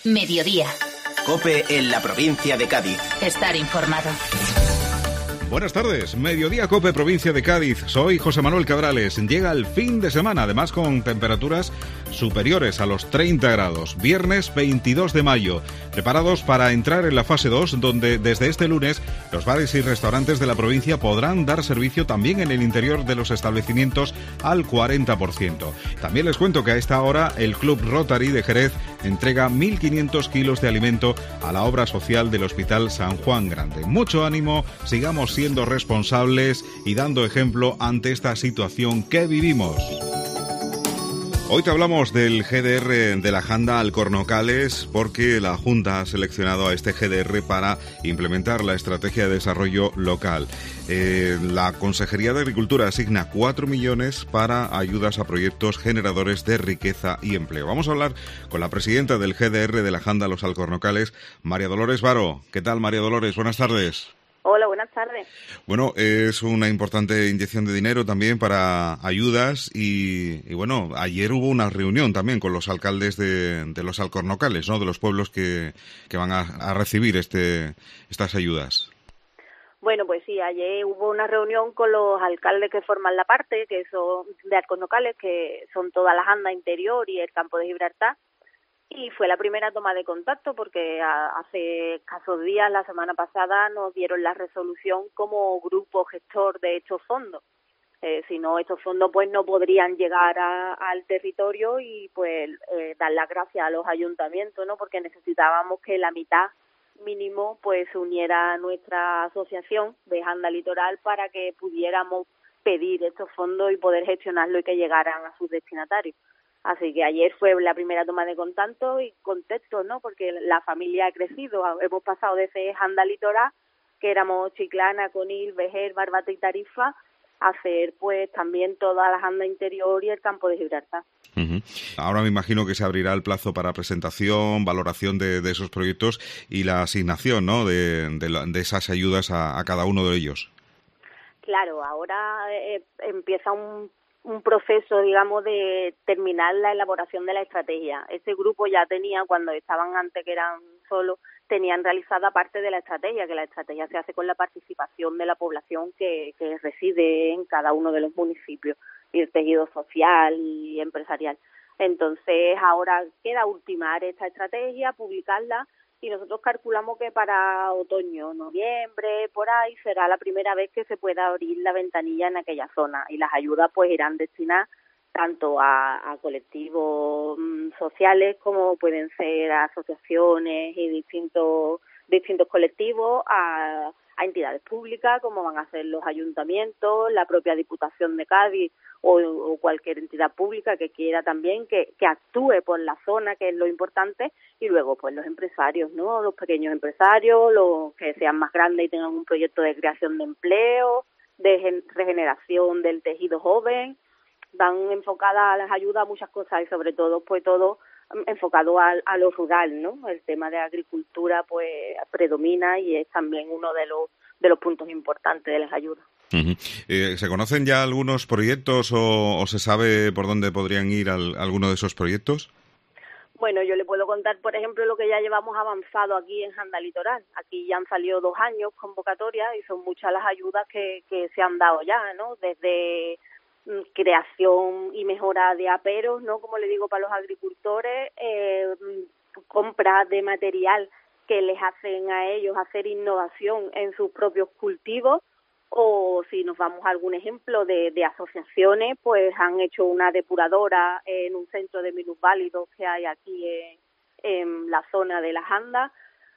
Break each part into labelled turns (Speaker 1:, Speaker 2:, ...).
Speaker 1: Mediodía.
Speaker 2: COPE en la provincia de Cádiz.
Speaker 1: Estar informado.
Speaker 3: Buenas tardes, Mediodía COPE, provincia de Cádiz. Soy José Manuel Cabrales. Llega el fin de semana, además con temperaturas superiores a los 30 grados. Viernes 22 de mayo. Preparados para entrar en la fase 2, donde desde este lunes los bares y restaurantes de la provincia podrán dar servicio también en el interior de los establecimientos al 40%. También les cuento que a esta hora el Club Rotary de Jerez entrega 1.500 kilos de alimento a la obra social del Hospital San Juan Grande. Mucho ánimo, sigamos siendo responsables y dando ejemplo ante esta situación que vivimos. Hoy te hablamos del GDR de la Janda Alcornocales porque la Junta ha seleccionado a este GDR para implementar la estrategia de desarrollo local. La Consejería de Agricultura asigna 4 millones para ayudas a proyectos generadores de riqueza y empleo. Vamos a hablar con la presidenta del GDR de la Janda Los Alcornocales, María Dolores Varo. ¿Qué tal, María Dolores? Buenas tardes.
Speaker 4: Hola, buenas tardes.
Speaker 3: Bueno, es una importante inyección de dinero también para ayudas y bueno, ayer hubo una reunión también con los alcaldes de los Alcornocales, ¿no? De los pueblos que van a recibir estas ayudas.
Speaker 4: Bueno, pues sí, ayer hubo una reunión con los alcaldes que forman la parte, que son de Alcornocales, que son toda la Janda Interior y el Campo de Gibraltar. Y fue la primera toma de contacto porque hace escasos días, la semana pasada, nos dieron la resolución como grupo gestor de estos fondos. Si no, estos fondos pues no podrían llegar al territorio y pues dar las gracias a los ayuntamientos, ¿no? Porque necesitábamos que la mitad mínimo pues se uniera a nuestra asociación de Janda Litoral para que pudiéramos pedir estos fondos y poder gestionarlo y que llegaran a sus destinatarios. Así que ayer fue la primera toma de contacto y contexto, ¿no? Porque la familia ha crecido. Hemos pasado de ser Janda Litoral, que éramos Chiclana, Conil, Vejer, Barbate y Tarifa, a hacer pues también toda la Janda Interior y el Campo de Gibraltar.
Speaker 3: Uh-huh. Ahora me imagino que se abrirá el plazo para presentación, valoración de esos proyectos y la asignación, ¿no? de esas ayudas a cada uno de ellos.
Speaker 4: Claro, ahora empieza un proceso, digamos, de terminar la elaboración de la estrategia. Ese grupo ya tenía, cuando estaban antes que eran solos, tenían realizada parte de la estrategia, que la estrategia se hace con la participación de la población que reside en cada uno de los municipios, y el tejido social y empresarial. Entonces, ahora queda ultimar esta estrategia, publicarla, y nosotros calculamos que para otoño, noviembre, por ahí, será la primera vez que se pueda abrir la ventanilla en aquella zona. Y las ayudas pues irán destinadas tanto a colectivos sociales como pueden ser asociaciones y distintos colectivos, a entidades públicas como van a ser los ayuntamientos, la propia Diputación de Cádiz o cualquier entidad pública que quiera también que actúe por la zona, que es lo importante, y luego pues los empresarios, ¿no? Los pequeños empresarios, los que sean más grandes y tengan un proyecto de creación de empleo, de regeneración del tejido joven. Van enfocadas a las ayudas a muchas cosas y sobre todo pues todo enfocado a lo rural, ¿no? El tema de agricultura pues predomina y es también uno de los puntos importantes de las ayudas.
Speaker 3: Uh-huh. ¿Se conocen ya algunos proyectos o se sabe por dónde podrían ir alguno de esos proyectos?
Speaker 4: Bueno, yo le puedo contar, por ejemplo, lo que ya llevamos avanzado aquí en Janda Litoral. Aquí ya han salido 2 años convocatorias y son muchas las ayudas que se han dado ya, ¿no? Desde creación y mejora de aperos, ¿no? Como le digo, para los agricultores, compra de material que les hacen a ellos hacer innovación en sus propios cultivos, o si nos vamos a algún ejemplo de asociaciones, pues han hecho una depuradora en un centro de minusválidos que hay aquí en la zona de la Janda,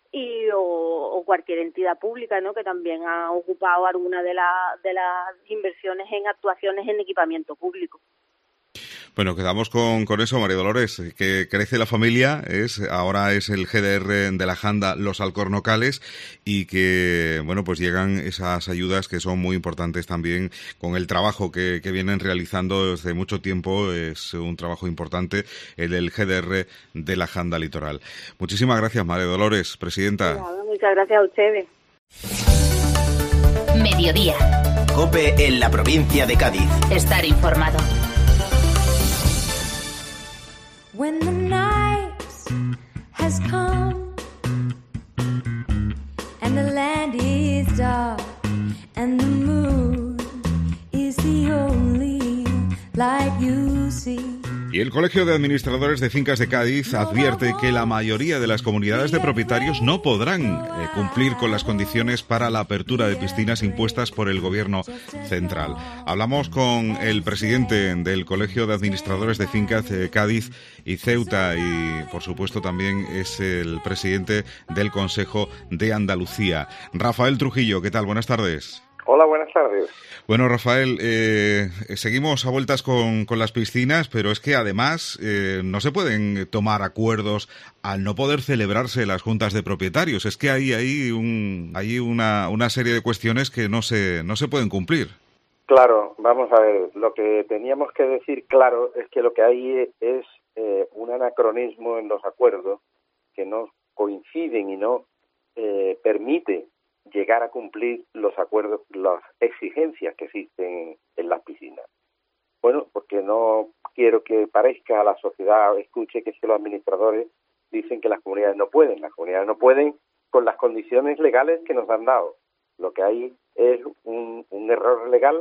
Speaker 4: o cualquier entidad pública, ¿no? Que también ha ocupado alguna de las inversiones en actuaciones en equipamiento público.
Speaker 3: Bueno, quedamos con eso, María Dolores, que crece la familia, ahora es el GDR de la Janda Los Alcornocales, y que, bueno, pues llegan esas ayudas que son muy importantes también con el trabajo que vienen realizando desde mucho tiempo. Es un trabajo importante el del GDR de la Janda Litoral. Muchísimas gracias, María Dolores, presidenta.
Speaker 4: Muchas gracias a ustedes.
Speaker 1: Mediodía.
Speaker 2: COPE en la provincia de Cádiz.
Speaker 1: Estar informado.
Speaker 5: When the nights has come, and the land is dark, and the moon is the only light you see.
Speaker 3: Y el Colegio de Administradores de Fincas de Cádiz advierte que la mayoría de las comunidades de propietarios no podrán cumplir con las condiciones para la apertura de piscinas impuestas por el Gobierno central. Hablamos con el presidente del Colegio de Administradores de Fincas de Cádiz y Ceuta y, por supuesto, también es el presidente del Consejo de Andalucía. Rafael Trujillo, ¿qué tal? Buenas tardes.
Speaker 6: Hola, buenas tardes.
Speaker 3: Bueno, Rafael, seguimos a vueltas con las piscinas, pero es que además no se pueden tomar acuerdos al no poder celebrarse las juntas de propietarios. Es que hay una serie de cuestiones que no se pueden cumplir.
Speaker 6: Claro, vamos a ver, lo que teníamos que decir claro es que lo que hay es un anacronismo en los acuerdos que no coinciden y no permite llegar a cumplir los acuerdos, las exigencias que existen en las piscinas. Bueno, porque no quiero que parezca a la sociedad, escuche que los administradores dicen que las comunidades no pueden. Las comunidades no pueden con las condiciones legales que nos han dado. Lo que hay es un error legal,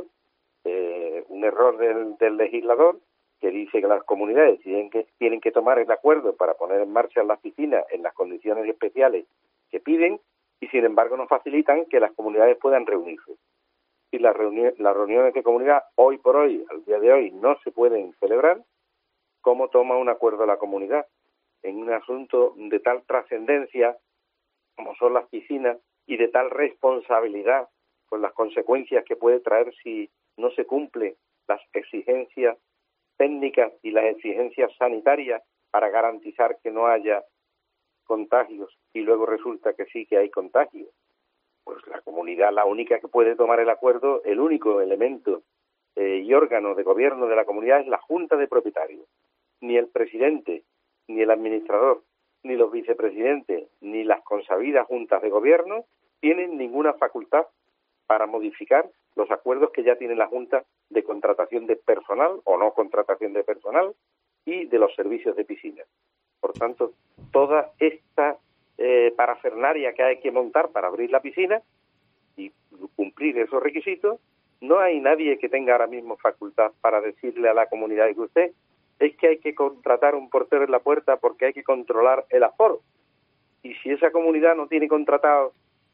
Speaker 6: un error del legislador que dice que las comunidades tienen que tomar el acuerdo para poner en marcha las piscinas en las condiciones especiales que piden, y sin embargo no facilitan que las comunidades puedan reunirse. Si las reuniones de comunidad hoy por hoy, al día de hoy, no se pueden celebrar, ¿cómo toma un acuerdo la comunidad en un asunto de tal trascendencia como son las piscinas y de tal responsabilidad con las consecuencias que puede traer si no se cumplen las exigencias técnicas y las exigencias sanitarias para garantizar que no haya contagios y luego resulta que sí que hay contagios? Pues la comunidad, la única que puede tomar el acuerdo, el único elemento y órgano de gobierno de la comunidad es la Junta de Propietarios. Ni el presidente, ni el administrador, ni los vicepresidentes, ni las consabidas juntas de gobierno tienen ninguna facultad para modificar los acuerdos que ya tiene la Junta de contratación de personal o no contratación de personal y de los servicios de piscina. Por tanto, toda esta parafernaria que hay que montar para abrir la piscina y cumplir esos requisitos, no hay nadie que tenga ahora mismo facultad para decirle a la comunidad que usted es que hay que contratar un portero en la puerta porque hay que controlar el aforo. Y si esa comunidad no tiene contratado,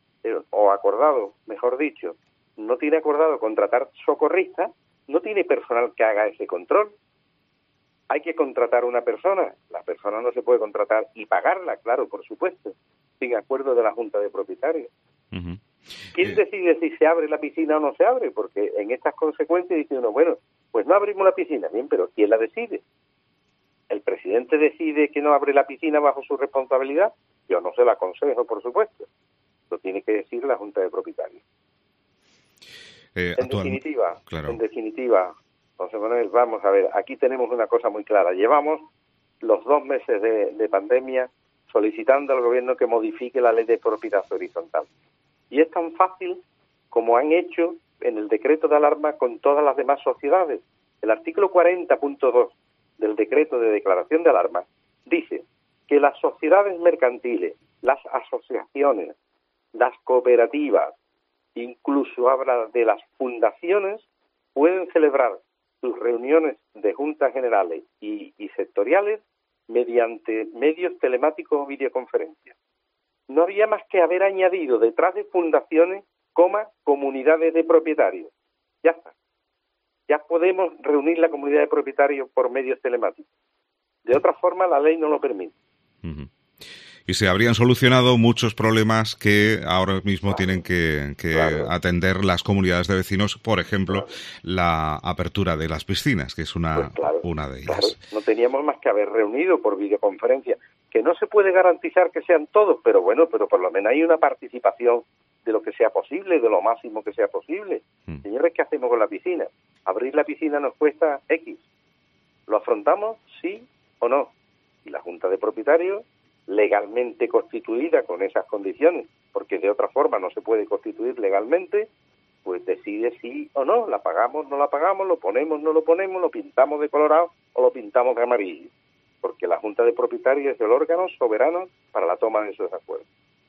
Speaker 6: o acordado, mejor dicho, no tiene acordado contratar socorristas, no tiene personal que haga ese control. Hay que contratar una persona, la persona no se puede contratar y pagarla, claro, por supuesto, sin acuerdo de la Junta de Propietarios. Uh-huh. ¿Quién decide si se abre la piscina o no se abre? Porque en estas consecuencias dice uno, bueno, pues no abrimos la piscina, bien, pero ¿quién la decide? ¿El presidente decide que no abre la piscina bajo su responsabilidad? Yo no se la aconsejo, por supuesto. Lo tiene que decir la Junta de Propietarios. En definitiva, José Manuel, vamos a ver, aquí tenemos una cosa muy clara. Llevamos los 2 meses de pandemia solicitando al gobierno que modifique la ley de propiedad horizontal. Y es tan fácil como han hecho en el decreto de alarma con todas las demás sociedades. El artículo 40.2 del decreto de declaración de alarma dice que las sociedades mercantiles, las asociaciones, las cooperativas, incluso habla de las fundaciones, pueden celebrar sus reuniones de juntas generales y sectoriales mediante medios telemáticos o videoconferencias. No había más que haber añadido detrás de fundaciones, comunidades de propietarios. Ya está. Ya podemos reunir la comunidad de propietarios por medios telemáticos. De otra forma, la ley no lo permite.
Speaker 3: Uh-huh. Y se habrían solucionado muchos problemas que ahora mismo tienen que atender las comunidades de vecinos, por ejemplo, la apertura de las piscinas, que es una de ellas.
Speaker 6: Claro. No teníamos más que haber reunido por videoconferencia, que no se puede garantizar que sean todos, pero bueno, pero por lo menos hay una participación de lo que sea posible, de lo máximo que sea posible. Señores, ¿qué hacemos con la piscina? Abrir la piscina nos cuesta X. ¿Lo afrontamos? ¿Sí o no? Y la Junta de Propietarios, legalmente constituida con esas condiciones, porque de otra forma no se puede constituir legalmente, pues decide sí o no, la pagamos, no la pagamos, lo ponemos, no lo ponemos, lo pintamos de colorado o lo pintamos de amarillo. porque la Junta de Propietarios es el órgano soberano para la toma de esos acuerdos.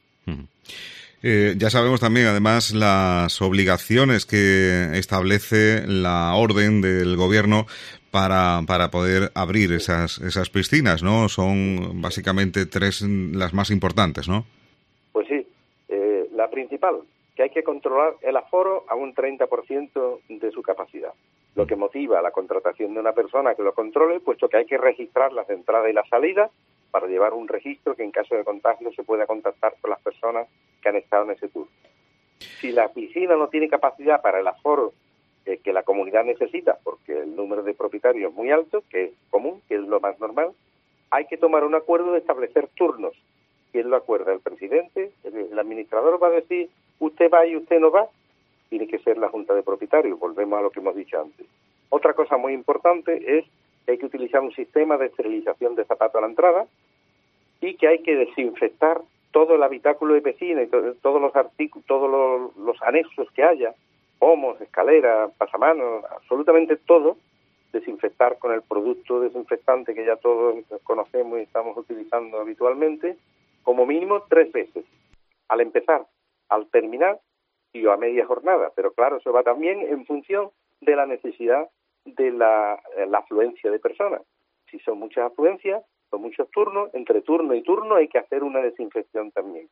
Speaker 3: Ya sabemos también, además, las obligaciones que establece la orden del gobierno para poder abrir esas piscinas, ¿no? Son básicamente 3 las más importantes, ¿no?
Speaker 6: Pues sí. La principal, que hay que controlar el aforo a un 30% de su capacidad. Lo que motiva la contratación de una persona que lo controle, puesto que hay que registrar las entradas y las salidas para llevar un registro que en caso de contagio se pueda contactar con las personas que han estado en ese turno. Si la piscina no tiene capacidad para el aforo que la comunidad necesita, porque el número de propietarios es muy alto, que es común, que es lo más normal, hay que tomar un acuerdo de establecer turnos. ¿Quién lo acuerda? ¿El presidente? ¿El administrador va a decir usted va y usted no va? Tiene que ser la Junta de Propietarios. Volvemos a lo que hemos dicho antes. Otra cosa muy importante es que hay que utilizar un sistema de esterilización de zapatos a la entrada y que hay que desinfectar todo el habitáculo de piscina y todos los artículos, todos los anexos que haya, pomos, escaleras, pasamanos, absolutamente todo, desinfectar con el producto desinfectante que ya todos conocemos y estamos utilizando habitualmente, como mínimo 3 veces, al empezar, al terminar y a media jornada. Pero claro, eso va también en función de la necesidad de la afluencia de personas. Si son muchas afluencias, son muchos turnos, entre turno y turno hay que hacer una desinfección también.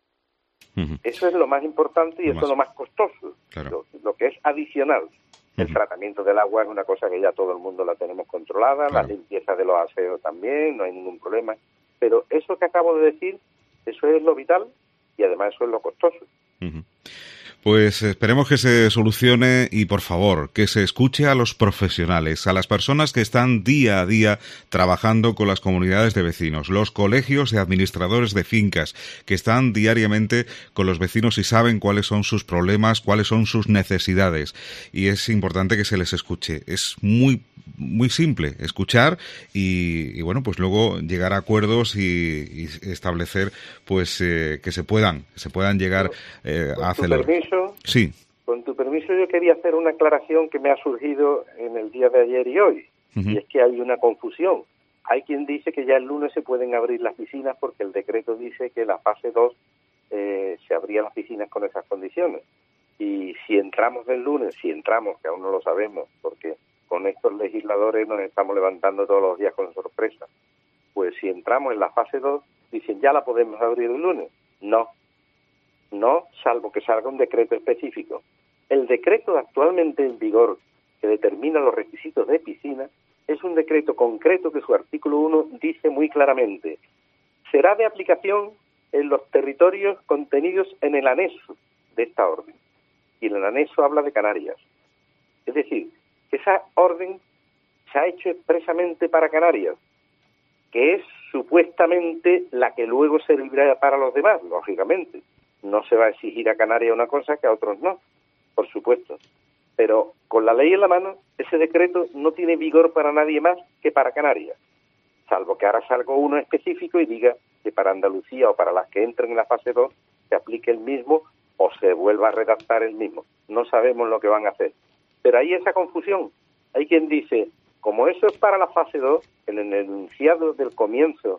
Speaker 6: Eso es lo más importante y eso es lo más costoso, claro. Lo que es adicional. El tratamiento del agua es una cosa que ya todo el mundo la tenemos controlada, la limpieza de los aseos también, no hay ningún problema. Pero eso que acabo de decir, eso es lo vital y además eso es lo costoso.
Speaker 3: Pues esperemos que se solucione y, por favor, que se escuche a los profesionales, a las personas que están día a día trabajando con las comunidades de vecinos, los colegios de administradores de fincas, que están diariamente con los vecinos y saben cuáles son sus problemas, cuáles son sus necesidades. Y es importante que se les escuche. Es muy simple escuchar y bueno, pues luego llegar a acuerdos y establecer pues que se puedan llegar a hacerlo. Sí.
Speaker 6: Con tu permiso, yo quería hacer una aclaración que me ha surgido en el día de ayer y hoy, y es que hay una confusión. Hay quien dice que ya el lunes se pueden abrir las piscinas porque el decreto dice que la fase 2 se abrían las piscinas con esas condiciones. Y si entramos el lunes, que aún no lo sabemos, porque con estos legisladores nos estamos levantando todos los días con sorpresa, pues si entramos en la fase 2, dicen ya la podemos abrir el lunes. No, salvo que salga un decreto específico. El decreto actualmente en vigor que determina los requisitos de piscina es un decreto concreto que su artículo 1 dice muy claramente: será de aplicación en los territorios contenidos en el anexo de esta orden. Y en el anexo habla de Canarias. Es decir, que esa orden se ha hecho expresamente para Canarias, que es supuestamente la que luego servirá para los demás, lógicamente. No se va a exigir a Canarias una cosa que a otros no, por supuesto. Pero con la ley en la mano, ese decreto no tiene vigor para nadie más que para Canarias, salvo que ahora salga uno específico y diga que para Andalucía o para las que entren en la fase 2 se aplique el mismo o se vuelva a redactar el mismo. No sabemos lo que van a hacer. Pero hay esa confusión. Hay quien dice, como eso es para la fase 2, en el enunciado del comienzo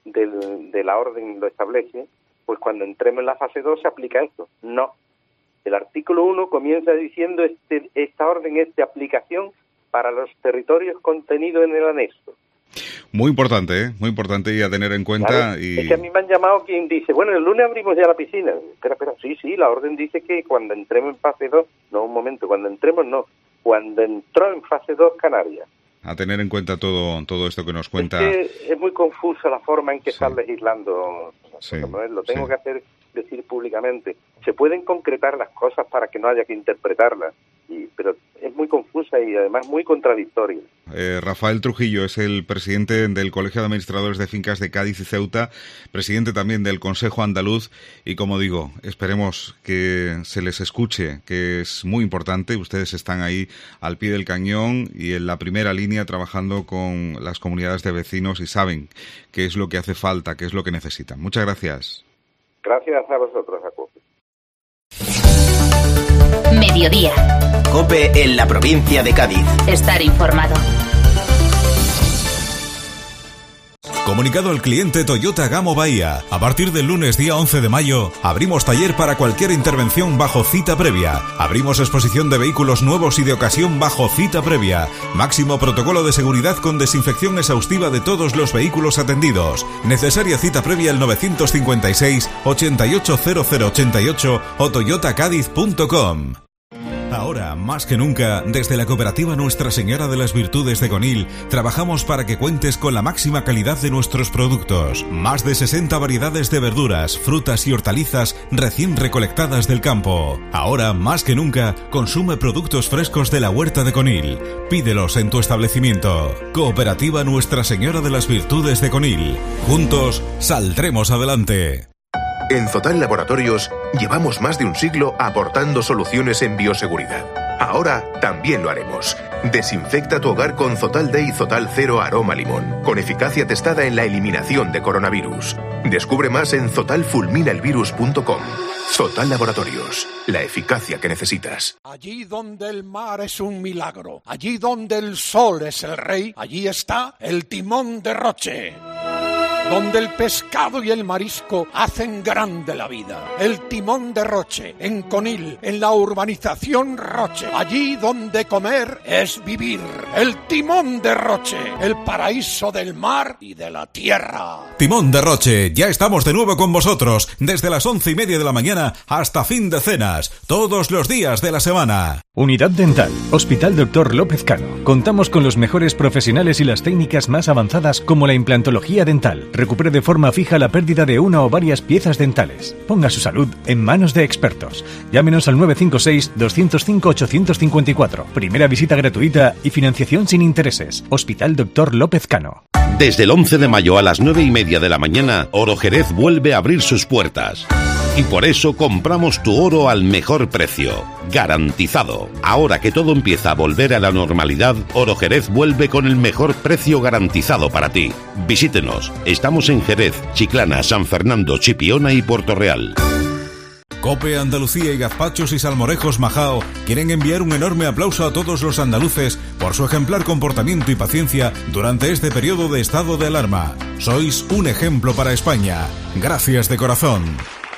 Speaker 6: de la orden lo establece, pues cuando entremos en la fase 2 se aplica esto. No. El artículo 1 comienza diciendo esta orden es de aplicación para los territorios contenidos en el anexo.
Speaker 3: Muy importante y a tener en cuenta.
Speaker 6: Claro, es que a mí me han llamado quien dice, bueno, el lunes abrimos ya la piscina. Espera, sí, la orden dice que cuando entremos en fase 2, cuando entremos no, cuando entró en fase 2 Canarias.
Speaker 3: A tener en cuenta todo esto que nos cuenta.
Speaker 6: Es que es muy confusa la forma en que están legislando. Lo tengo que decir públicamente. Se pueden concretar las cosas para que no haya que interpretarlas, pero es muy confusa y además muy contradictoria.
Speaker 3: Rafael Trujillo es el presidente del Colegio de Administradores de Fincas de Cádiz y Ceuta, presidente también del Consejo Andaluz, y como digo, esperemos que se les escuche, que es muy importante. Ustedes están ahí al pie del cañón y en la primera línea trabajando con las comunidades de vecinos y saben qué es lo que hace falta, qué es lo que necesitan. Muchas gracias.
Speaker 6: Gracias a vosotros, Jacob.
Speaker 1: Mediodía.
Speaker 2: COPE en la provincia de Cádiz.
Speaker 1: Estar informado.
Speaker 3: Comunicado al cliente Toyota Gamo Bahía. A partir del lunes día 11 de mayo, abrimos taller para cualquier intervención bajo cita previa. Abrimos exposición de vehículos nuevos y de ocasión bajo cita previa. Máximo protocolo de seguridad con desinfección exhaustiva de todos los vehículos atendidos. Necesaria cita previa al 956 880088 o toyotacadiz.com. Ahora, más que nunca, desde la cooperativa Nuestra Señora de las Virtudes de Conil, trabajamos para que cuentes con la máxima calidad de nuestros productos. Más de 60 variedades de verduras, frutas y hortalizas recién recolectadas del campo. Ahora, más que nunca, consume productos frescos de la huerta de Conil. Pídelos en tu establecimiento. Cooperativa Nuestra Señora de las Virtudes de Conil. Juntos, saldremos adelante.
Speaker 7: En Zotal Laboratorios llevamos más de un siglo aportando soluciones en bioseguridad. Ahora también lo haremos. Desinfecta tu hogar con Zotal Day Zotal Cero Aroma Limón, con eficacia testada en la eliminación de coronavirus. Descubre más en zotalfulminaelvirus.com. Zotal Laboratorios, la eficacia que necesitas.
Speaker 8: Allí donde el mar es un milagro, allí donde el sol es el rey, allí está el timón de Roche. Donde el pescado y el marisco hacen grande la vida. El timón de Roche, en Conil, en la urbanización Roche. Allí donde comer es vivir. El timón de Roche, el paraíso del mar y de la tierra.
Speaker 3: Timón de Roche, ya estamos de nuevo con vosotros, desde las 11:30 de la mañana hasta fin de cenas, todos los días de la semana.
Speaker 9: Unidad Dental, Hospital Dr. López Cano. Contamos con los mejores profesionales y las técnicas más avanzadas como la implantología dental. Recupere de forma fija la pérdida de una o varias piezas dentales. Ponga su salud en manos de expertos. Llámenos al 956-205-854. Primera visita gratuita y financiación sin intereses. Hospital Dr. López Cano.
Speaker 10: Desde el 11 de mayo a las 9:30 de la mañana, Oro Jerez vuelve a abrir sus puertas. Y por eso compramos tu oro al mejor precio, garantizado. Ahora que todo empieza a volver a la normalidad, Oro Jerez vuelve con el mejor precio garantizado para ti. Visítenos. Estamos en Jerez, Chiclana, San Fernando, Chipiona y Puerto Real.
Speaker 3: COPE Andalucía y Gazpachos y Salmorejos Majao quieren enviar un enorme aplauso a todos los andaluces por su ejemplar comportamiento y paciencia durante este periodo de estado de alarma. Sois un ejemplo para España. Gracias de corazón.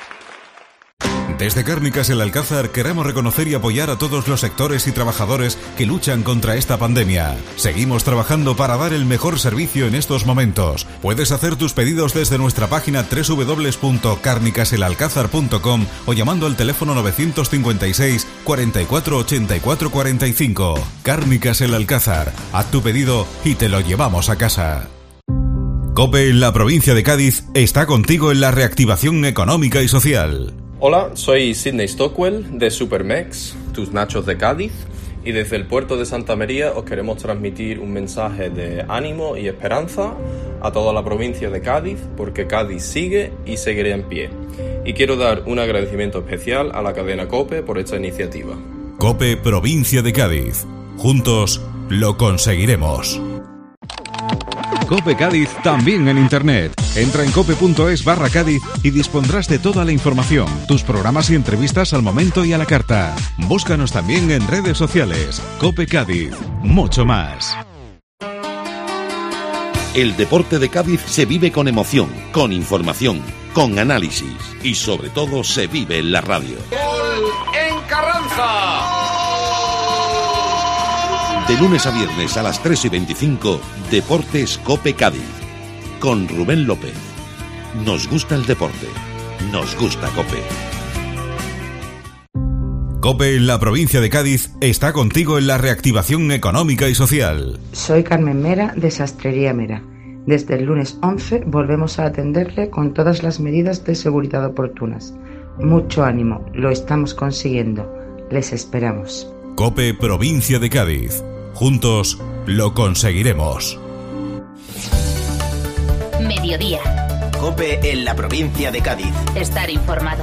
Speaker 3: Desde Cárnicas El Alcázar queremos reconocer y apoyar a todos los sectores y trabajadores que luchan contra esta pandemia. Seguimos trabajando para dar el mejor servicio en estos momentos. Puedes hacer tus pedidos desde nuestra página www.carnicaselalcázar.com o llamando al teléfono 956 44 84 45. Cárnicas El Alcázar. Haz tu pedido y te lo llevamos a casa. COPE en la provincia de Cádiz está contigo en la reactivación económica y social.
Speaker 11: Hola, soy Sidney Stockwell de Supermex, tus nachos de Cádiz, y desde el puerto de Santa María os queremos transmitir un mensaje de ánimo y esperanza a toda la provincia de Cádiz, porque Cádiz sigue y seguirá en pie. Y quiero dar un agradecimiento especial a la cadena COPE por esta iniciativa.
Speaker 3: COPE Provincia de Cádiz. Juntos lo conseguiremos. COPE Cádiz también en internet. Entra en cope.es/Cádiz y dispondrás de toda la información, tus programas y entrevistas al momento y a la carta. Búscanos también en redes sociales. COPE Cádiz, mucho más.
Speaker 10: El deporte de Cádiz se vive con emoción, con información, con análisis y sobre todo se vive en la radio.
Speaker 12: ¡Gol en Carranza!
Speaker 10: De lunes a viernes a las 3:25, Deportes COPE Cádiz, con Rubén López. Nos gusta el deporte, nos gusta COPE.
Speaker 3: COPE en la provincia de Cádiz está contigo en la reactivación económica y social.
Speaker 13: Soy Carmen Mera de Sastrería Mera. Desde el lunes 11 volvemos a atenderle con todas las medidas de seguridad oportunas. Mucho ánimo, lo estamos consiguiendo. Les esperamos.
Speaker 3: COPE Provincia de Cádiz. Juntos lo conseguiremos.
Speaker 1: Mediodía.
Speaker 2: COPE en la provincia de Cádiz.
Speaker 1: Estar informado.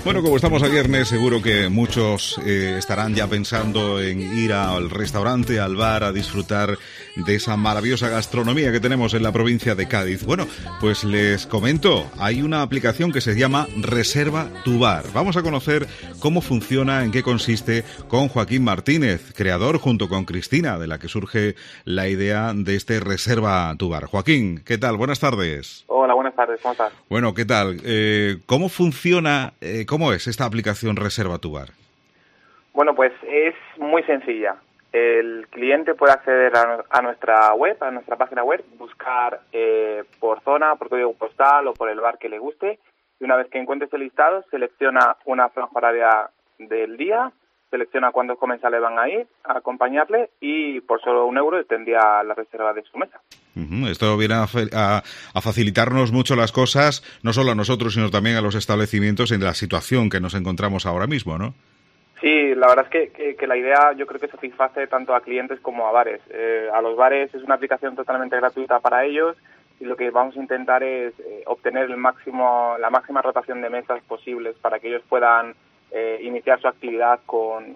Speaker 3: Bueno, como estamos a viernes, seguro que muchos estarán ya pensando en ir al restaurante, al bar, a disfrutar de esa maravillosa gastronomía que tenemos en la provincia de Cádiz. Bueno, pues les comento, hay una aplicación que se llama Reserva tu Bar. Vamos a conocer cómo funciona, en qué consiste, con Joaquín Martínez, creador junto con Cristina, de la que surge la idea de este Reserva tu Bar. Joaquín, ¿qué tal? Buenas tardes.
Speaker 14: Hola, buenas tardes, ¿cómo estás?
Speaker 3: Bueno, ¿qué tal? ¿Cómo funciona, cómo es esta aplicación Reserva tu Bar?
Speaker 14: Bueno, pues es muy sencilla. El cliente puede acceder a nuestra web, a nuestra página web, buscar por zona, por código postal o por el bar que le guste, y una vez que encuentre este listado, selecciona una franja horaria del día, selecciona cuántos comensales van a ir a acompañarle y por solo €1 tendría la reserva de su mesa.
Speaker 3: Esto viene a facilitarnos mucho las cosas, no solo a nosotros, sino también a los establecimientos en la situación que nos encontramos ahora mismo, ¿no?
Speaker 14: Sí, la verdad es que la idea yo creo que satisface tanto a clientes como a bares. A los bares es una aplicación totalmente gratuita para ellos y lo que vamos a intentar es obtener la máxima rotación de mesas posibles para que ellos puedan iniciar su actividad con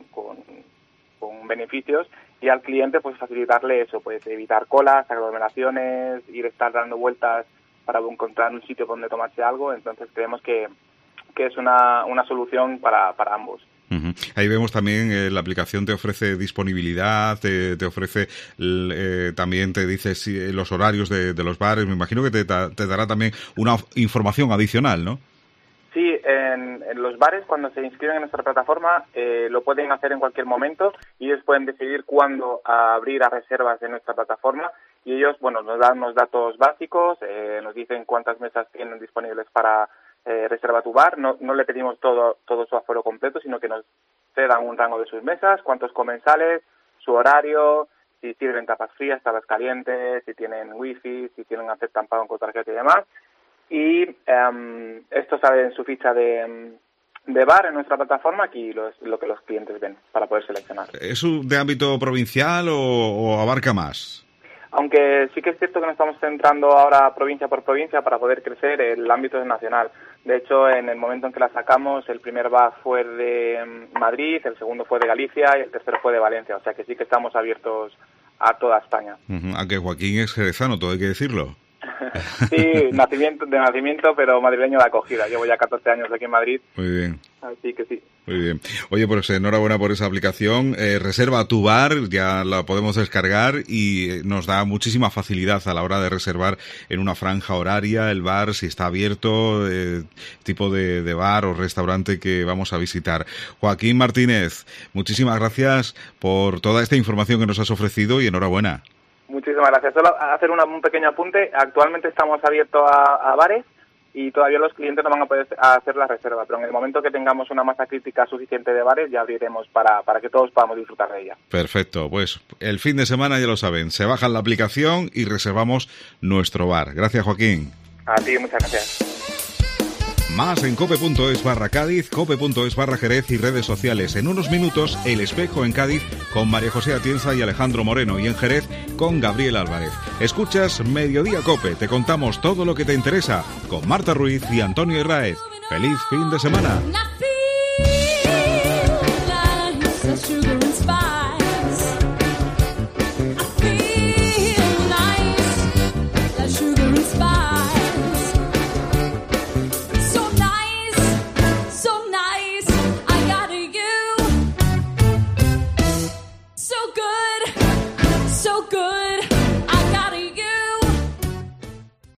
Speaker 14: beneficios, y al cliente pues facilitarle eso, pues evitar colas, aglomeraciones, estar dando vueltas para encontrar un sitio donde tomarse algo. Entonces creemos que es una solución para ambos.
Speaker 3: Ahí vemos también la aplicación te ofrece disponibilidad, te ofrece también, te dice los horarios de los bares. Me imagino que te dará también una información adicional, ¿no?
Speaker 14: Sí, en los bares cuando se inscriben en nuestra plataforma lo pueden hacer en cualquier momento y ellos pueden decidir cuándo abrir a reservas en nuestra plataforma, y ellos, bueno, nos dan unos datos básicos, nos dicen cuántas mesas tienen disponibles para reserva tu bar. No le pedimos todo su aforo completo, sino que nos dan un rango de sus mesas, cuántos comensales, su horario, si sirven tapas frías, tapas calientes, si tienen wifi, si aceptan pago con tarjeta y demás. Y esto sale en su ficha de bar en nuestra plataforma, aquí lo que los clientes ven para poder seleccionar.
Speaker 3: ¿Es de ámbito provincial o abarca más?
Speaker 14: Aunque sí que es cierto que nos estamos centrando ahora provincia por provincia para poder crecer, el ámbito es nacional. De hecho, en el momento en que la sacamos, el primer bar fue de Madrid, el segundo fue de Galicia y el tercero fue de Valencia. O sea que sí que estamos abiertos a toda España.
Speaker 3: Aunque Joaquín es jerezano, todo hay que decirlo.
Speaker 14: Sí, de nacimiento, pero madrileño de acogida. Llevo ya 14 años aquí en Madrid.
Speaker 3: Muy bien.
Speaker 14: Así que sí.
Speaker 3: Muy bien. Oye, pues enhorabuena por esa aplicación. Reserva tu bar, ya la podemos descargar y nos da muchísima facilidad a la hora de reservar en una franja horaria el bar, si está abierto, tipo de bar o restaurante que vamos a visitar. Joaquín Martínez, muchísimas gracias por toda esta información que nos has ofrecido y enhorabuena.
Speaker 14: Muchísimas gracias. Solo hacer un pequeño apunte. Actualmente estamos abiertos a bares y todavía los clientes no van a poder hacer la reserva, pero en el momento que tengamos una masa crítica suficiente de bares ya abriremos para que todos podamos disfrutar de ella.
Speaker 3: Perfecto, pues el fin de semana ya lo saben, se bajan la aplicación y reservamos nuestro bar. Gracias, Joaquín.
Speaker 14: A ti, muchas gracias.
Speaker 3: Más en cope.es/Cádiz, cope.es/Jerez y redes sociales. En unos minutos, El Espejo en Cádiz con María José Atienza y Alejandro Moreno, y en Jerez con Gabriel Álvarez. Escuchas Mediodía Cope, te contamos todo lo que te interesa con Marta Ruiz y Antonio Herráez. ¡Feliz fin de semana!